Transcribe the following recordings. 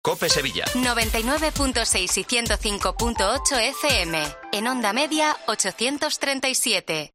COPE Sevilla. 99.6 y 105.8 FM. En onda media 837.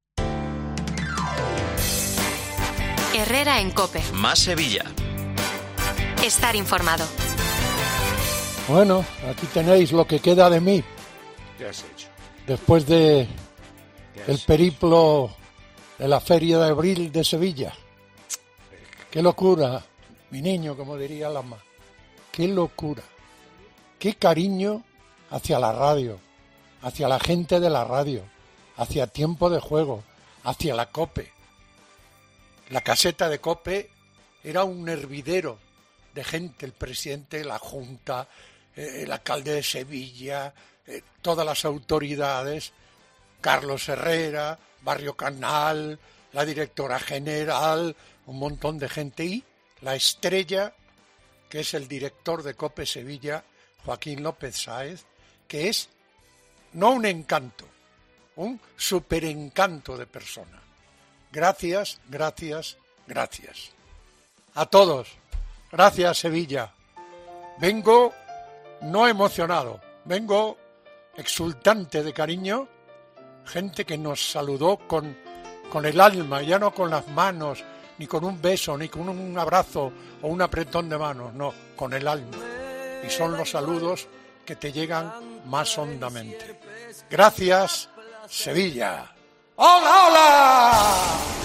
Herrera en COPE. Más Sevilla. Estar informado. Bueno, aquí tenéis lo que queda de mí. ¿Qué has hecho? Después de el periplo de la Feria de Abril de Sevilla. ¡Qué locura! Mi niño, como diría Lama. ¡Qué locura! ¡Qué cariño hacia la radio! Hacia la gente de la radio. Hacia Tiempo de Juego. Hacia la COPE. La caseta de COPE era un hervidero de gente. El presidente, la Junta, el alcalde de Sevilla, todas las autoridades, Carlos Herrera, Barrio Canal, la directora general, un montón de gente, y la estrella, que es el director de COPE Sevilla, Joaquín López Sáez, que es no un encanto, un superencanto de persona. Gracias, gracias, gracias. A todos. Gracias, Sevilla. Vengo no emocionado, vengo exultante de cariño. Gente que nos saludó con el alma, ya no con las manos, ni con un beso, ni con un abrazo o un apretón de manos, no, con el alma. Y son los saludos que te llegan más hondamente. Gracias, Sevilla. ¡Hola, hola!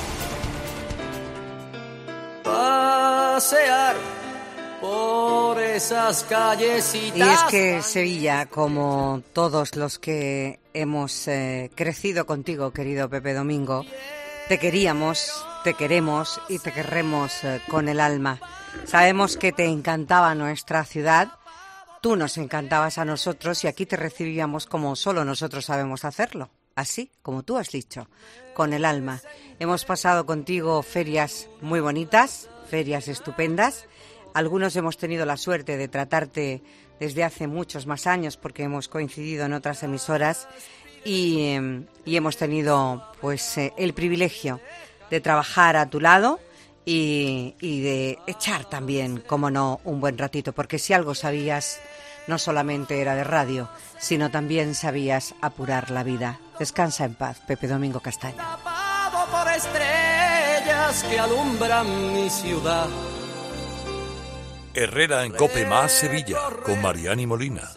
Pasear por esas callecitas. Y es que Sevilla, como todos los que hemos crecido contigo, querido Pepe Domingo, te queríamos, te queremos y te querremos con el alma. Sabemos que te encantaba nuestra ciudad, tú nos encantabas a nosotros y aquí te recibíamos como solo nosotros sabemos hacerlo. Así, como tú has dicho, con el alma. Hemos pasado contigo ferias muy bonitas, ferias estupendas. Algunos hemos tenido la suerte de tratarte desde hace muchos más años porque hemos coincidido en otras emisoras y hemos tenido pues el privilegio de trabajar a tu lado y de echar también, como no, un buen ratito, porque si algo sabías, no solamente era de radio, sino también sabías apurar la vida. Descansa en paz, Pepe Domingo Castaño. Tapado por estrellas que alumbran mi ciudad. Herrera en COPE más Sevilla, con Mariani Molina.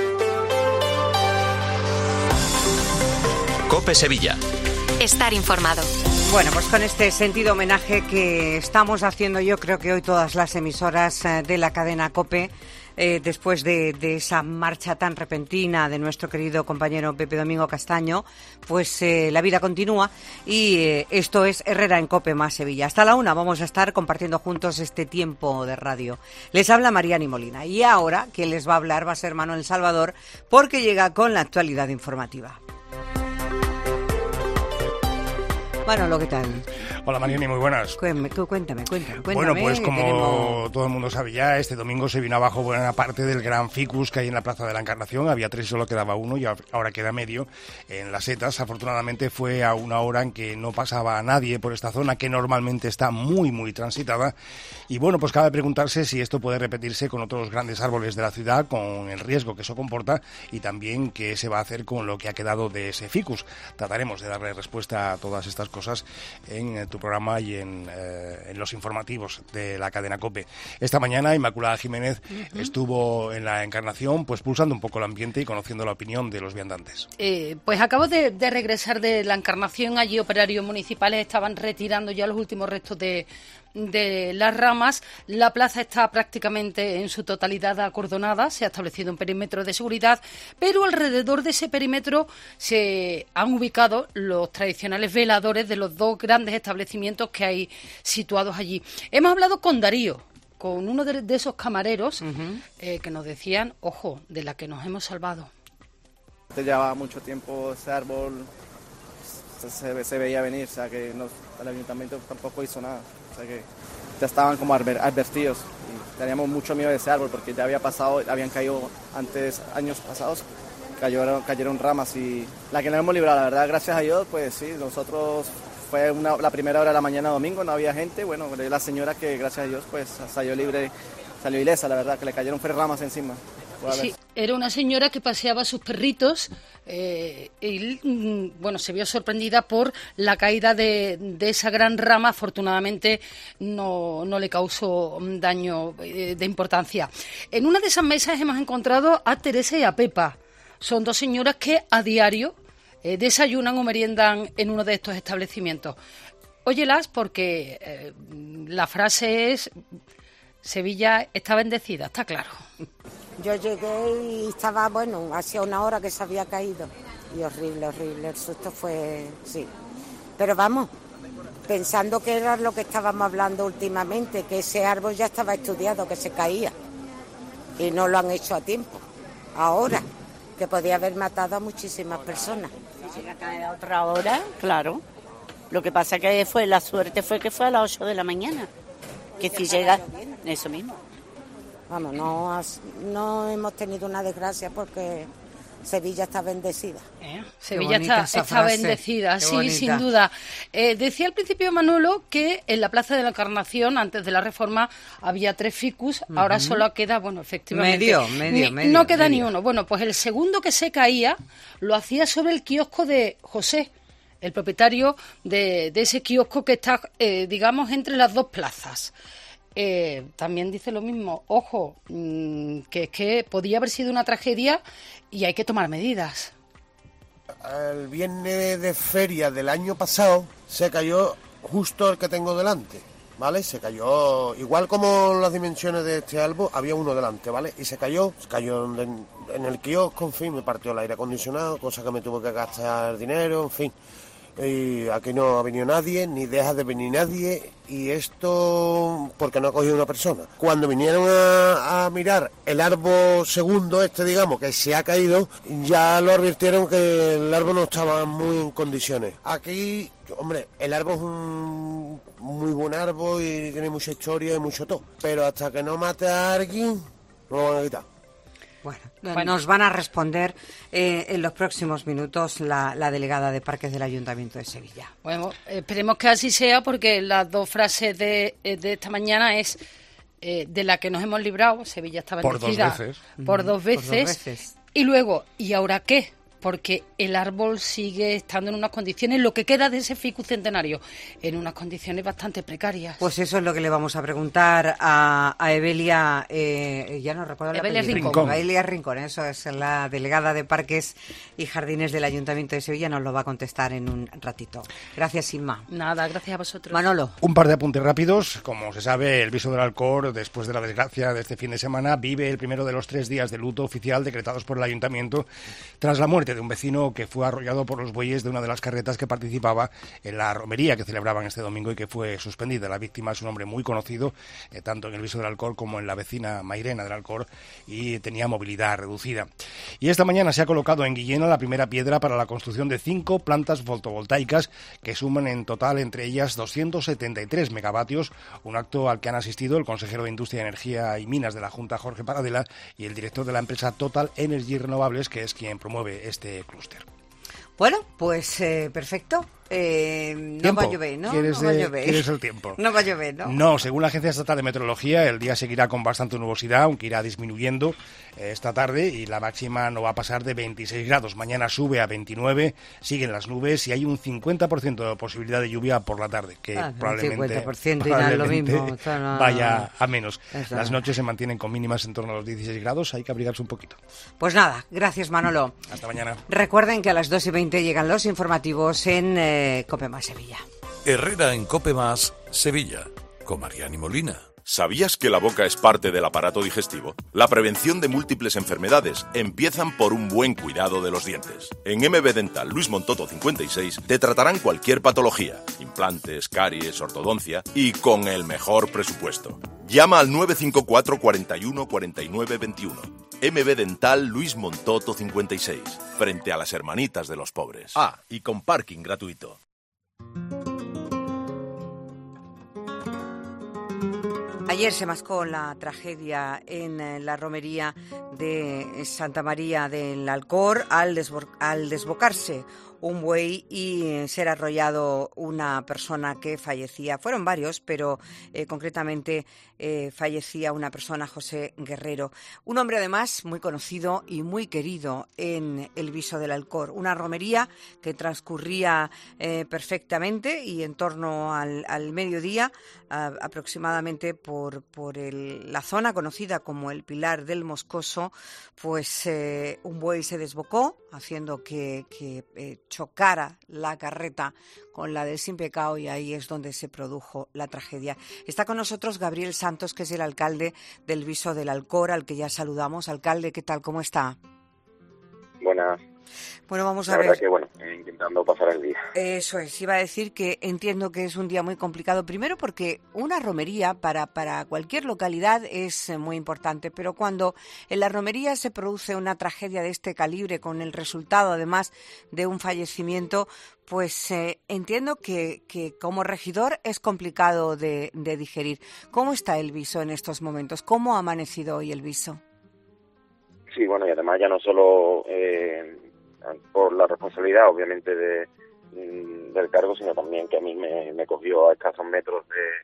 COPE Sevilla. Estar informado. Bueno, pues con este sentido homenaje que estamos haciendo, yo creo que hoy todas las emisoras de la cadena COPE, después de esa marcha tan repentina de nuestro querido compañero Pepe Domingo Castaño, pues la vida continúa y esto es Herrera en COPE más Sevilla. Hasta la 1 vamos a estar compartiendo juntos este tiempo de radio. Les habla Mariani Molina y ahora quien les va a hablar va a ser Manuel Salvador porque llega con la actualidad informativa. Manolo, ¿qué tal? Hola Mariani, muy buenas. Cuéntame. Bueno, pues como todo el mundo sabe ya, este domingo se vino abajo buena parte del gran ficus que hay en la Plaza de la Encarnación. Había 3 y solo quedaba 1 y ahora queda medio en Las Setas. Afortunadamente fue a una hora en que no pasaba a nadie por esta zona que normalmente está muy, muy transitada. Y bueno, pues cabe preguntarse si esto puede repetirse con otros grandes árboles de la ciudad, con el riesgo que eso comporta y también qué se va a hacer con lo que ha quedado de ese ficus. Trataremos de darle respuesta a todas estas cosas en tu programa y en los informativos de la cadena COPE. Esta mañana Inmaculada Jiménez estuvo en la Encarnación pues pulsando un poco el ambiente y conociendo la opinión de los viandantes. Pues acabo de regresar de la Encarnación. Allí operarios municipales estaban retirando ya los últimos restos de las ramas. La plaza está prácticamente en su totalidad acordonada, se ha establecido un perímetro de seguridad, pero alrededor de ese perímetro se han ubicado los tradicionales veladores de los 2 grandes establecimientos que hay situados allí. Hemos hablado con Darío, con uno de esos camareros que nos decían, ojo, de la que nos hemos salvado. Llevaba mucho tiempo ese árbol, se veía venir, o sea que el ayuntamiento tampoco hizo nada, o sea que ya estaban como advertidos y teníamos mucho miedo de ese árbol porque ya había pasado, habían caído antes, años pasados, cayeron ramas y la que nos hemos librado, la verdad, gracias a Dios, pues sí, nosotros fue la primera hora de la mañana domingo, no había gente, bueno, la señora que gracias a Dios pues salió libre salió ilesa, la verdad, que le cayeron ramas encima. Sí, era una señora que paseaba a sus perritos y, bueno, se vio sorprendida por la caída de esa gran rama. Afortunadamente no le causó daño de importancia. En una de esas mesas hemos encontrado a Teresa y a Pepa. Son dos señoras que a diario desayunan o meriendan en uno de estos establecimientos. Óyelas porque la frase es: Sevilla está bendecida, está claro. Yo llegué y estaba, bueno, hacía una hora que se había caído. Y horrible, el susto fue, sí. Pero vamos, pensando que era lo que estábamos hablando últimamente, que ese árbol ya estaba estudiado, que se caía. Y no lo han hecho a tiempo. Ahora, que podía haber matado a muchísimas personas. Si llega a caer a otra hora, claro. Lo que pasa que la suerte fue que fue a las 8 de la mañana. Que si llega, eso mismo. Vamos, no hemos tenido una desgracia porque Sevilla está bendecida. Sevilla está bendecida, sí, sin duda. Decía al principio Manolo que en la Plaza de la Encarnación, antes de la Reforma, había 3 ficus, ahora solo queda, bueno, efectivamente... Medio. No queda ni uno. Bueno, pues el segundo que se caía lo hacía sobre el kiosco de José, el propietario de ese kiosco que está, digamos, entre las dos plazas. También dice lo mismo, ojo, que es que podía haber sido una tragedia y hay que tomar medidas. El viernes de feria del año pasado se cayó justo el que tengo delante, ¿vale? Se cayó, igual como las dimensiones de este árbol, había uno delante, ¿vale? Y se cayó en el kiosco, en fin, me partió el aire acondicionado, cosa que me tuvo que gastar dinero, en fin. Y aquí no ha venido nadie, ni deja de venir nadie, y esto porque no ha cogido una persona. Cuando vinieron a mirar el árbol segundo, digamos, que se ha caído, ya lo advirtieron que el árbol no estaba muy en condiciones. Aquí, hombre, el árbol es un muy buen árbol y tiene mucha historia y mucho todo, pero hasta que no mate a alguien, no lo van a quitar. Bueno, nos van a responder en los próximos minutos la delegada de Parques del Ayuntamiento de Sevilla. Bueno, esperemos que así sea, porque las dos frases de esta mañana es de la que nos hemos librado, Sevilla está bendecida. Por dos veces. Y luego, ¿y ahora qué? Porque el árbol sigue estando en unas condiciones, lo que queda de ese ficus centenario, en unas condiciones bastante precarias. Pues eso es lo que le vamos a preguntar a Evelia, ya no recuerdo la Evelia Rincón. Evelia Rincón, eso es la delegada de Parques y Jardines del Ayuntamiento de Sevilla, nos lo va a contestar en un ratito. Gracias, Inma. Nada, gracias a vosotros. Manolo. Un par de apuntes rápidos. Como se sabe, el Viso del Alcor, después de la desgracia de este fin de semana, vive el primero de los 3 días de luto oficial decretados por el Ayuntamiento tras la muerte de un vecino que fue arrollado por los bueyes de una de las carretas que participaba en la romería que celebraban este domingo y que fue suspendida. La víctima es un hombre muy conocido, tanto en el Viso del Alcor como en la vecina Mairena del Alcor, y tenía movilidad reducida. Y esta mañana se ha colocado en Guillena la primera piedra para la construcción de 5 plantas fotovoltaicas que suman en total entre ellas 273 megavatios, un acto al que han asistido el consejero de Industria, Energía y Minas de la Junta, Jorge Paradela, y el director de la empresa Total Energy Renovables, que es quien promueve este clúster. Bueno, pues perfecto. No va a llover, ¿no? ¿Quieres el tiempo? No va a llover, ¿no? No, según la Agencia Estatal de Meteorología, el día seguirá con bastante nubosidad, aunque irá disminuyendo esta tarde, y la máxima no va a pasar de 26 grados. Mañana sube a 29, siguen las nubes y hay un 50% de posibilidad de lluvia por la tarde, que probablemente 50% lo mismo. Vaya a menos. Eso. Las noches se mantienen con mínimas en torno a los 16 grados, hay que abrigarse un poquito. Pues nada, gracias, Manolo. Hasta mañana. Recuerden que a las 2:20 llegan los informativos en Cope Más Sevilla. Herrera en Cope Más Sevilla, con Mariani Molina. ¿Sabías que la boca es parte del aparato digestivo? La prevención de múltiples enfermedades empiezan por un buen cuidado de los dientes. En MB Dental Luis Montoto 56 te tratarán cualquier patología, implantes, caries, ortodoncia, y con el mejor presupuesto. Llama al 954 41 49 21. MB Dental Luis Montoto 56, frente a las Hermanitas de los Pobres. Ah, y con parking gratuito. Ayer se mascó la tragedia en la romería de Santa María del Alcor al desbocarse un buey y ser arrollado una persona que fallecía. Fueron varios, pero concretamente fallecía una persona, José Guerrero. Un hombre además muy conocido y muy querido en el Viso del Alcor. Una romería que transcurría perfectamente y en torno al mediodía, aproximadamente por la zona conocida como el Pilar del Moscoso, pues un buey se desbocó, haciendo que chocara la carreta con la del Sin Pecado, y ahí es donde se produjo la tragedia. Está con nosotros Gabriel Santos, que es el alcalde del Viso del Alcor, al que ya saludamos. Alcalde, ¿qué tal? ¿Cómo está? Buenas. Bueno, vamos a ver. La verdad que, bueno, intentando pasar el día. Eso es, iba a decir que entiendo que es un día muy complicado, primero porque una romería para cualquier localidad es muy importante, pero cuando en la romería se produce una tragedia de este calibre, con el resultado además de un fallecimiento, pues entiendo que como regidor es complicado de digerir. ¿Cómo está el Viso en estos momentos? ¿Cómo ha amanecido hoy el Viso? Sí, bueno, y además ya no solo por la responsabilidad, obviamente, del cargo, sino también que a mí me cogió a escasos metros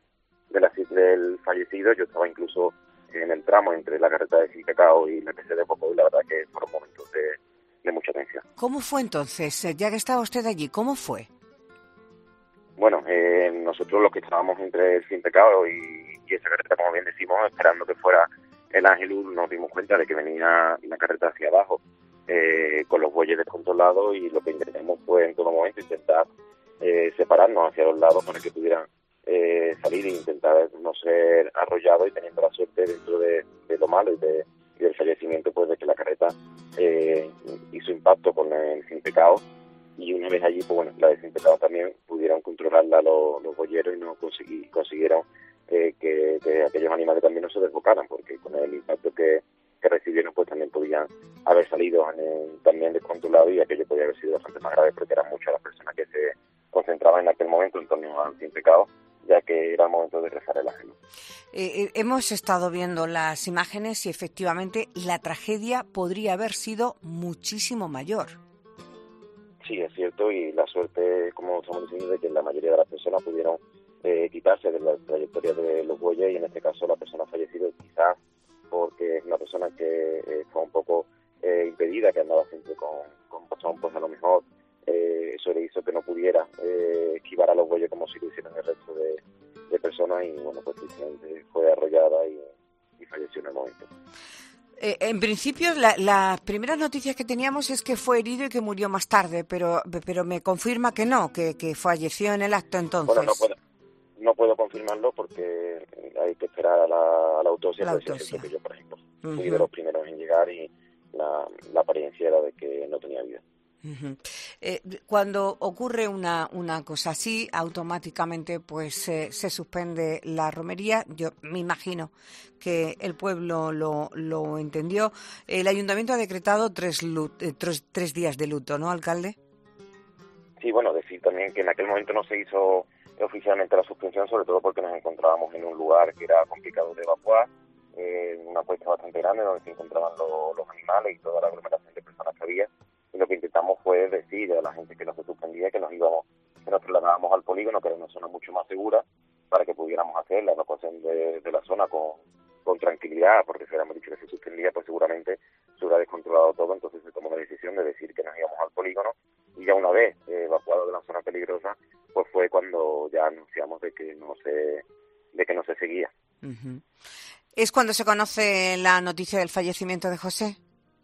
del fallecido. Yo estaba incluso en el tramo entre la carreta de Sin Pecado y la que se desbocó, y la verdad que fueron momentos de mucha tensión. ¿Cómo fue entonces? Ya que estaba usted allí, ¿cómo fue? Bueno, nosotros los que estábamos entre el Sin Pecado y esa carreta, como bien decimos, esperando que fuera el Ángelus, nos dimos cuenta de que venía una carreta hacia abajo, con los bueyes descontrolados, y lo que intentamos fue en todo momento intentar separarnos hacia los lados para que pudieran salir e intentar no ser arrollados, y teniendo la suerte, dentro de lo malo y del fallecimiento, pues de que la carreta hizo impacto con el Sin Pecado, y una vez allí, pues bueno, la de Sin Pecado también pudieron controlarla los boyeros y no consiguieron que aquellos animales también no se desbocaran, porque con el impacto que recibieron, pues también podían haber salido también descontrolados, y aquello podía haber sido bastante más grave, porque eran muchas las personas que se concentraban en aquel momento en torno al Sin Pecado, ya que era el momento de rezar el Ángelus. Hemos estado viendo las imágenes y efectivamente la tragedia podría haber sido muchísimo mayor. Sí, es cierto, y la suerte, como estamos diciendo, de que la mayoría de las personas pudieron quitarse de la trayectoria de los bueyes, y en este caso la persona fallecida, quizás porque es una persona que fue un poco impedida, que andaba siempre con bastón, pues a lo mejor eso le hizo que no pudiera esquivar a los bueyes como si lo hicieran el resto de personas, y bueno, pues simplemente fue arrollada y falleció en el momento. En principio, las primeras noticias que teníamos es que fue herido y que murió más tarde, pero me confirma que no, que falleció en el acto entonces. Bueno, no puedo confirmarlo porque hay que esperar a la autopsia. Que yo, por ejemplo, fui de los primeros en llegar, y la apariencia era de que no tenía vida. Cuando ocurre una cosa así, automáticamente pues se suspende la romería. Yo me imagino que el pueblo lo entendió. El ayuntamiento ha decretado 3 días de luto, ¿no, alcalde? Sí, bueno, decir también que en aquel momento no se hizo oficialmente la suspensión, sobre todo porque nos encontrábamos en un lugar que era complicado de evacuar, una cuesta bastante grande donde se encontraban los animales y toda la aglomeración de personas que había. Y lo que intentamos fue decir a la gente que no se suspendía que nos trasladábamos al polígono, que era una zona mucho más segura, para que pudiéramos hacer la evacuación de la zona con tranquilidad, porque si hubiéramos dicho que se suspendía, pues seguramente se hubiera descontrolado todo. Entonces se tomó la decisión de decir que nos íbamos al polígono, y ya una vez evacuado de la zona peligrosa, pues fue cuando ya anunciamos de que no se seguía. Uh-huh. ¿Es cuando se conoce la noticia del fallecimiento de José?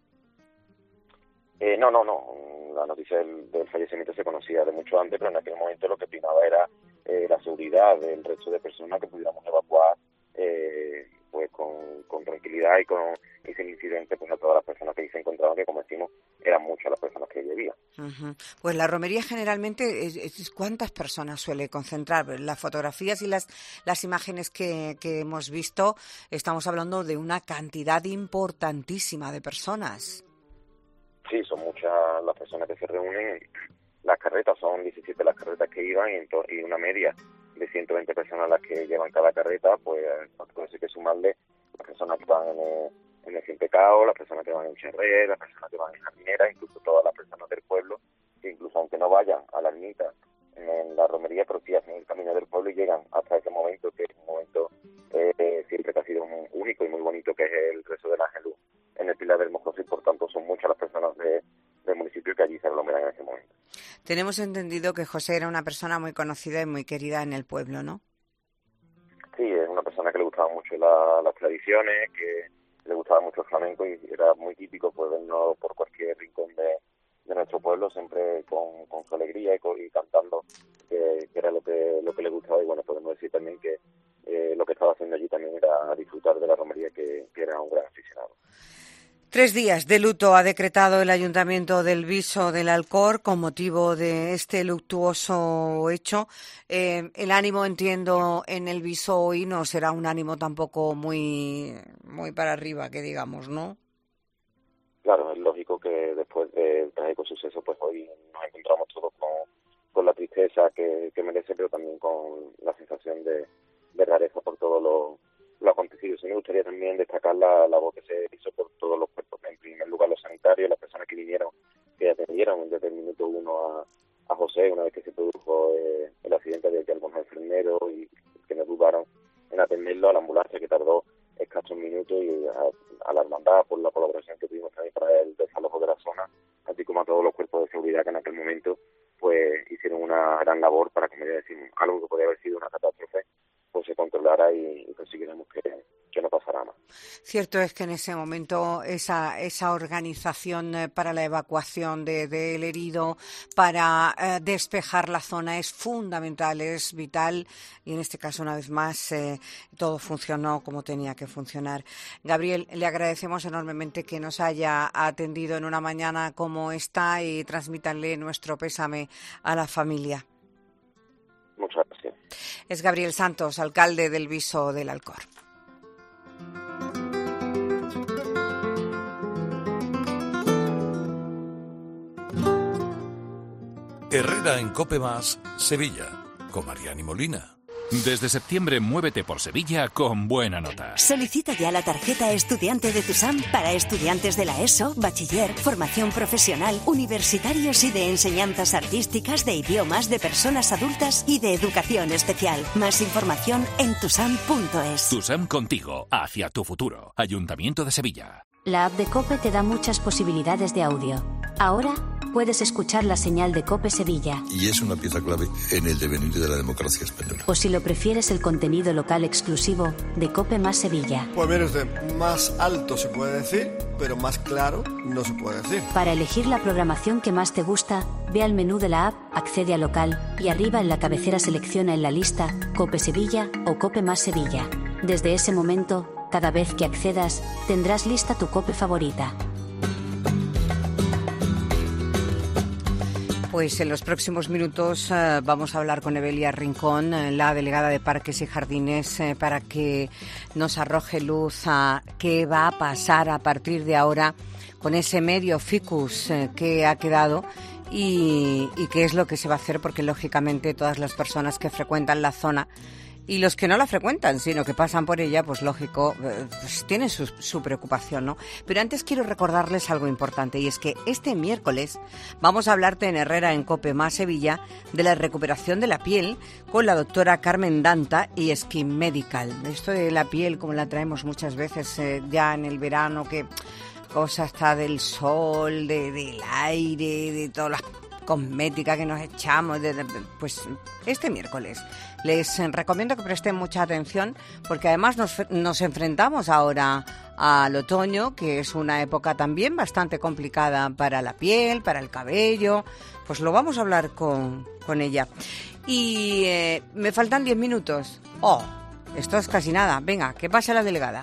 No. La noticia del fallecimiento se conocía de mucho antes, pero en aquel momento lo que primaba era la seguridad del resto de personas, que pudiéramos evacuar pues con tranquilidad y sin incidente, pues a todas las personas que ahí se encontraban, que como decimos, eran muchas las personas que vivían. Uh-huh. Pues la romería generalmente, ¿cuántas personas suele concentrar? Las fotografías y las imágenes que hemos visto, estamos hablando de una cantidad importantísima de personas. Sí, son muchas las personas que se reúnen. Las carretas, son 17 las carretas que iban, y una media 120 personas las que llevan cada carreta, pues puede ser que sumarle las personas que van en el Sin Pecado, las personas que van en Cherré, las personas que van en Jardinera, incluso todas las personas del pueblo, que incluso aunque no vayan a la ermita en la romería, pero sí hacen el camino del pueblo y llegan hasta ese momento, que es un momento siempre que ha sido único y muy bonito, que es el rezo del Ángelus en el Pilar del Moscoso, y por tanto son muchas las personas del municipio que allí se aglomeran en ese momento. Tenemos entendido que José era una persona muy conocida y muy querida en el pueblo, ¿no? Sí, es una persona que le gustaban mucho las tradiciones, que le gustaba mucho el flamenco, y era muy típico pues vernos por cualquier rincón de nuestro pueblo, siempre con su alegría y cantando, que era lo que le gustaba. Y bueno, podemos decir también que lo que estaba haciendo allí también era disfrutar de la romería, que era un gran aficionado. 3 días de luto ha decretado el Ayuntamiento del Viso del Alcor con motivo de este luctuoso hecho. El ánimo, entiendo, en el Viso hoy no será un ánimo tampoco muy para arriba, que digamos, ¿no? Claro, es lógico que después del trágico suceso, pues hoy nos encontramos todos con la tristeza que merece, pero también con la sensación de rareza por todo lo acontecido. Sí me gustaría también destacar la labor que se hizo por todos los cuerpos. En primer lugar, los sanitarios, las personas que vinieron, que atendieron desde el minuto 1 a José, una vez que se produjo el accidente, de algunos enfermeros y que no dudaron en atenderlo, a la ambulancia, que tardó escasos minutos, y a la hermandad por la colaboración que tuvimos también para el desalojo de la zona, así como a todos los cuerpos de seguridad que en aquel momento pues hicieron una gran labor para, como ya decimos, algo que podría haber sido una catástrofe, pues se controlara y consiguiéramos que no pasara más. Cierto es que en ese momento esa organización para la evacuación del herido, para despejar la zona, es fundamental, es vital, y en este caso, una vez más, todo funcionó como tenía que funcionar. Gabriel, le agradecemos enormemente que nos haya atendido en una mañana como esta, y transmítanle nuestro pésame a la familia. Muchas gracias. Es Gabriel Santos, alcalde del Viso del Alcor. Herrera en COPE+, Sevilla, con Mariani Molina. Desde septiembre, muévete por Sevilla con buena nota. Solicita ya la tarjeta estudiante de TUSAM para estudiantes de la ESO, bachiller, formación profesional, universitarios y de enseñanzas artísticas, de idiomas, de personas adultas y de educación especial. Más información en tusam.es. TUSAM contigo, hacia tu futuro. Ayuntamiento de Sevilla. La app de COPE te da muchas posibilidades de audio. Ahora puedes escuchar la señal de COPE Sevilla. Y es una pieza clave en el devenir de la democracia española. O si lo prefieres, el contenido local exclusivo de COPE más Sevilla. Pues mire usted, más alto se puede decir, pero más claro no se puede decir. Para elegir la programación que más te gusta, ve al menú de la app, accede a local y arriba en la cabecera selecciona en la lista COPE Sevilla o COPE más Sevilla. Desde ese momento, cada vez que accedas, tendrás lista tu COPE favorita. Pues en los próximos minutos vamos a hablar con Evelia Rincón, la delegada de Parques y Jardines, para que nos arroje luz a qué va a pasar a partir de ahora con ese medio ficus que ha quedado y qué es lo que se va a hacer, porque lógicamente todas las personas que frecuentan la zona y los que no la frecuentan, sino que pasan por ella, pues lógico, pues tienen su preocupación, ¿no? Pero antes quiero recordarles algo importante, y es que este miércoles vamos a hablarte en Herrera en COPE más Sevilla de la recuperación de la piel con la doctora Carmen Danta y Skin Medical. Esto de la piel, como la traemos muchas veces ya en el verano, que cosa está del sol, del aire, de todas las cosmética que nos echamos, pues este miércoles les recomiendo que presten mucha atención, porque además nos enfrentamos ahora al otoño, que es una época también bastante complicada para la piel, para el cabello. Pues lo vamos a hablar con ella. Y me faltan 10 minutos. Oh, esto es casi nada. Venga, que pase la delegada.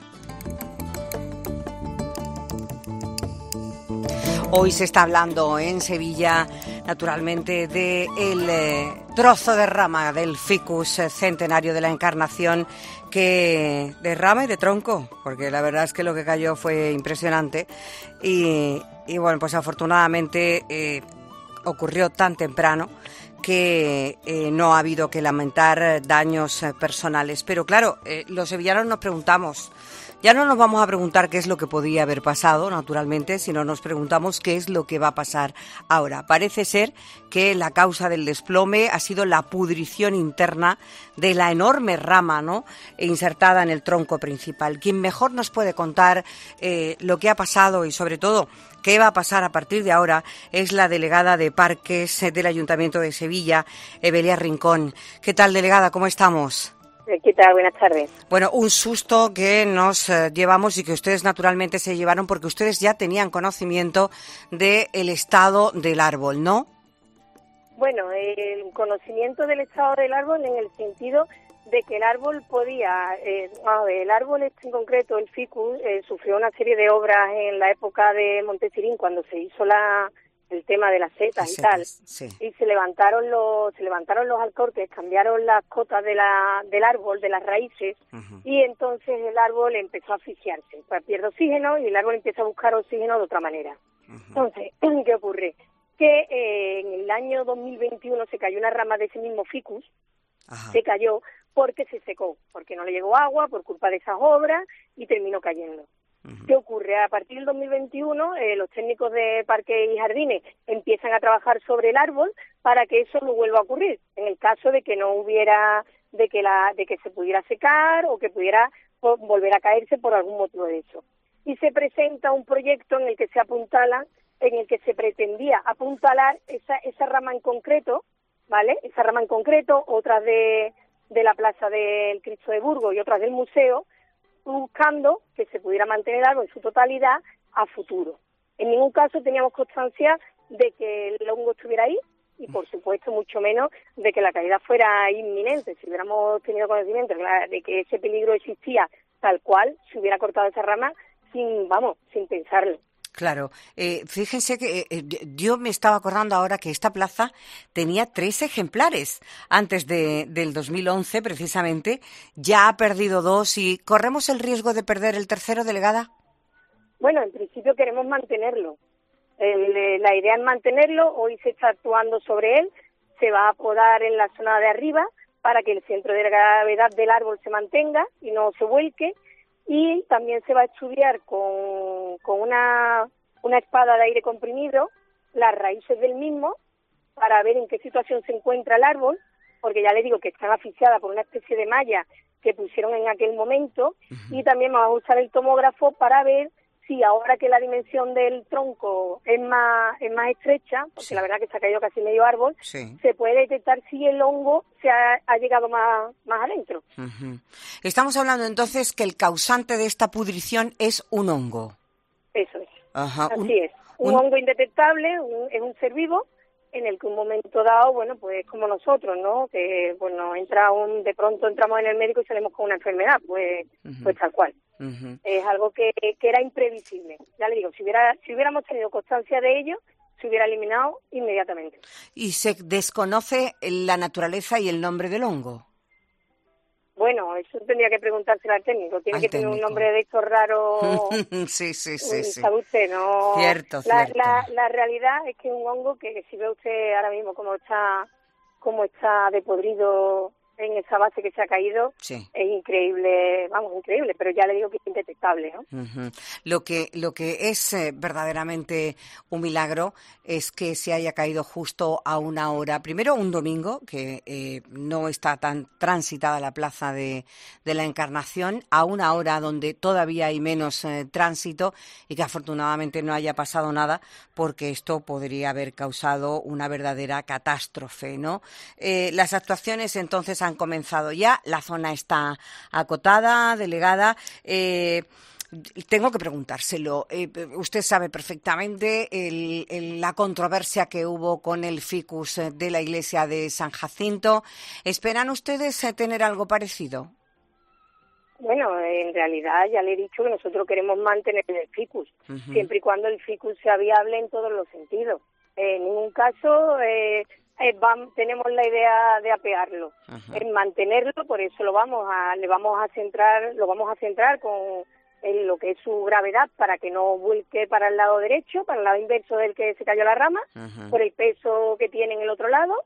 Hoy se está hablando en Sevilla, naturalmente, del trozo de rama del ficus centenario de la Encarnación, que de rama y de tronco, porque la verdad es que lo que cayó fue impresionante. Y bueno, pues afortunadamente ocurrió tan temprano que no ha habido que lamentar daños personales. Pero claro, los sevillanos nos preguntamos, ya no nos vamos a preguntar qué es lo que podía haber pasado, naturalmente, sino nos preguntamos qué es lo que va a pasar ahora. Parece ser que la causa del desplome ha sido la pudrición interna de la enorme rama, ¿no?, insertada en el tronco principal. Quien mejor nos puede contar lo que ha pasado y, sobre todo, qué va a pasar a partir de ahora es la delegada de Parques del Ayuntamiento de Sevilla, Evelia Rincón. ¿Qué tal, delegada? ¿Cómo estamos? ¿Qué tal? Buenas tardes. Bueno, un susto que nos llevamos y que ustedes naturalmente se llevaron porque ustedes ya tenían conocimiento del estado del árbol, ¿no? Bueno, el conocimiento del estado del árbol en el sentido de que el árbol podía, el árbol este en concreto, el ficus, sufrió una serie de obras en la época de Montesirín cuando se hizo el tema de las setas y tal, sí. Y se levantaron los alcorques, cambiaron las cotas del árbol, de las raíces, y entonces el árbol empezó a asfixiarse, pues pierde oxígeno y el árbol empieza a buscar oxígeno de otra manera. Entonces, ¿qué ocurre? Que en el año 2021 se cayó una rama de ese mismo ficus, se cayó porque se secó, porque no le llegó agua por culpa de esas obras y terminó cayendo. ¿Qué ocurre? A partir del 2021, los técnicos de parques y jardines empiezan a trabajar sobre el árbol para que eso no vuelva a ocurrir, en el caso de que no hubiera, de que se pudiera secar o que pudiera volver a caerse por algún motivo de eso. Y se presenta un proyecto en el que se pretendía apuntalar esa rama en concreto, ¿vale? Esa rama en concreto, otras de la Plaza del Cristo de Burgos y otras del museo, buscando que se pudiera mantener el árbol en su totalidad a futuro. En ningún caso teníamos constancia de que el hongo estuviera ahí y, por supuesto, mucho menos de que la caída fuera inminente. Si hubiéramos tenido conocimiento de que ese peligro existía tal cual, se hubiera cortado esa rama sin pensarlo. Claro, fíjense que yo me estaba acordando ahora que esta plaza tenía 3 ejemplares antes del 2011, precisamente. Ya ha perdido 2 y ¿corremos el riesgo de perder el tercero, delegada? Bueno, en principio queremos mantenerlo. La idea es mantenerlo. Hoy se está actuando sobre él. Se va a podar en la zona de arriba para que el centro de gravedad del árbol se mantenga y no se vuelque. Y también se va a estudiar con una espada de aire comprimido las raíces del mismo para ver en qué situación se encuentra el árbol, porque ya le digo que están asfixiadas por una especie de malla que pusieron en aquel momento, y también vamos a usar el tomógrafo para ver si ahora que la dimensión del tronco es más estrecha, porque la verdad que se ha caído casi medio árbol, se puede detectar si el hongo se ha llegado más adentro. Estamos hablando entonces que el causante de esta pudrición es un hongo. Eso es. Así es. Un hongo indetectable, es un ser vivo en el que un momento dado, bueno, pues como nosotros, ¿no? Que bueno, de pronto entramos en el médico y salimos con una enfermedad, pues tal cual. Es algo que era imprevisible. Ya le digo, si hubiéramos tenido constancia de ello, se hubiera eliminado inmediatamente. ¿Y se desconoce la naturaleza y el nombre del hongo? Bueno, eso tendría que preguntárselo al técnico. Tiene que tener un nombre de estos raros. Sí. ¿Sabe usted? No. Cierto. La realidad es que es un hongo que si ve usted ahora mismo cómo está de podrido en esa base que se ha caído, es increíble, increíble, pero ya le digo que es indetectable, ¿no? Lo que es verdaderamente un milagro es que se haya caído justo a una hora, primero un domingo, que no está tan transitada la plaza de la Encarnación, a una hora donde todavía hay menos tránsito y que afortunadamente no haya pasado nada, porque esto podría haber causado una verdadera catástrofe, ¿no? Las actuaciones entonces han comenzado ya, la zona está acotada, delegada. Tengo que preguntárselo. Usted sabe perfectamente la controversia que hubo con el ficus de la iglesia de San Jacinto. ¿Esperan ustedes tener algo parecido? Bueno, en realidad ya le he dicho que nosotros queremos mantener el ficus, siempre y cuando el ficus sea viable en todos los sentidos. En ningún caso tenemos la idea de apearlo, en mantenerlo, por eso lo vamos a centrar con lo que es su gravedad para que no vuelque para el lado derecho, para el lado inverso del que se cayó la rama, por el peso que tiene en el otro lado,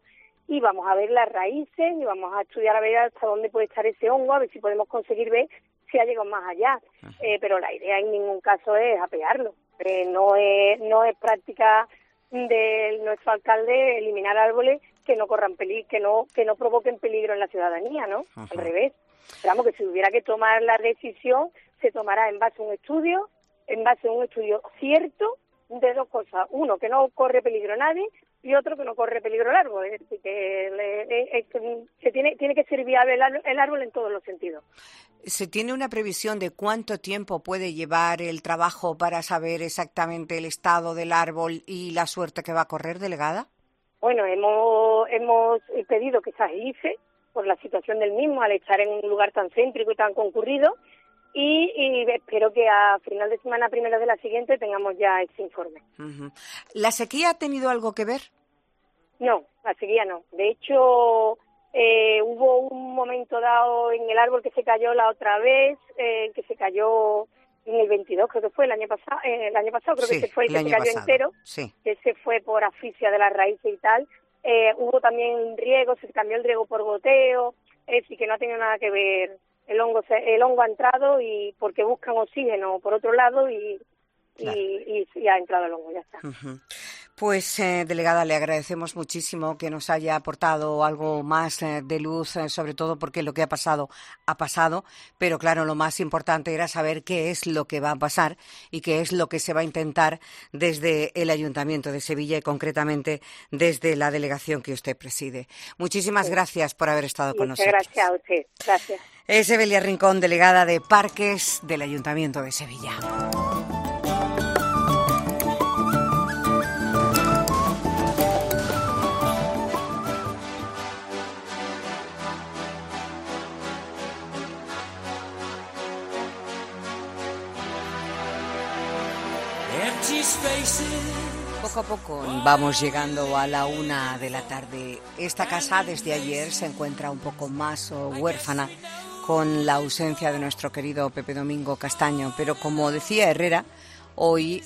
y vamos a ver las raíces y vamos a estudiar a ver hasta dónde puede estar ese hongo, a ver si podemos conseguir ver si ha llegado más allá. Pero la idea en ningún caso es apearlo. No es práctica de nuestro alcalde eliminar árboles que no corran que no provoquen peligro en la ciudadanía, ¿no? Al revés. Esperamos que si hubiera que tomar la decisión, se tomará en base a un estudio cierto de dos cosas. Uno, que no corre peligro nadie, y otro, que no corre peligro el árbol. Es decir, que tiene que ser viable el árbol en todos los sentidos. ¿Se tiene una previsión de cuánto tiempo puede llevar el trabajo para saber exactamente el estado del árbol y la suerte que va a correr, delegada? Bueno, hemos pedido que se agilice por la situación del mismo al estar en un lugar tan céntrico y tan concurrido, y espero que a final de semana, primero de la siguiente, tengamos ya ese informe. ¿La sequía ha tenido algo que ver? No, la sequía no. De hecho, hubo un momento dado en el árbol que se cayó la otra vez, que se cayó en el 22, creo que fue el año pasado creo que se fue, que se cayó entero, que se fue por asfixia de las raíces y tal. Hubo también riego, se cambió el riego por goteo, es decir, que no ha tenido nada que ver. El hongo ha entrado y porque buscan oxígeno por otro lado y ha entrado el hongo, ya está. Pues, delegada, le agradecemos muchísimo que nos haya aportado algo más de luz, sobre todo porque lo que ha pasado, pero claro, lo más importante era saber qué es lo que va a pasar y qué es lo que se va a intentar desde el Ayuntamiento de Sevilla y concretamente desde la delegación que usted preside. Muchísimas gracias por haber estado con nosotros. Muchas gracias a usted. Gracias. Es Evelia Rincón, delegada de Parques del Ayuntamiento de Sevilla. Poco a poco vamos llegando a la 1 de la tarde. Esta casa desde ayer se encuentra un poco más huérfana con la ausencia de nuestro querido Pepe Domingo Castaño, pero como decía Herrera, hoy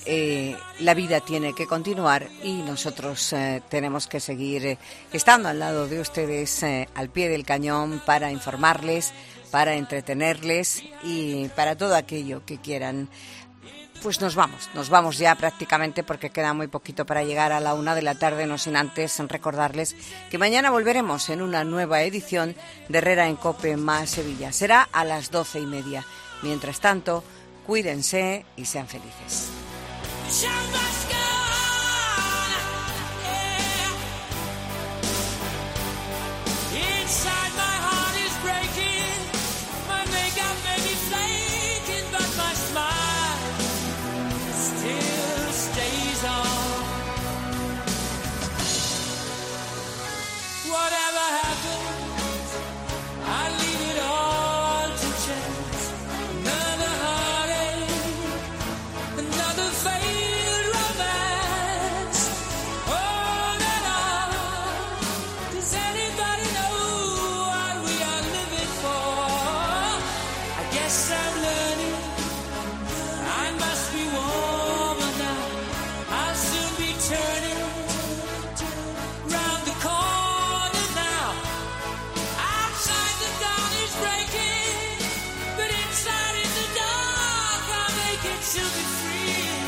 la vida tiene que continuar y nosotros tenemos que seguir estando al lado de ustedes, al pie del cañón, para informarles, para entretenerles y para todo aquello que quieran. Pues nos vamos ya prácticamente porque queda muy poquito para llegar a la 1 de la tarde, no sin antes recordarles que mañana volveremos en una nueva edición de Herrera en COPE más Sevilla. Será a las 12:30. Mientras tanto, cuídense y sean felices. To be free.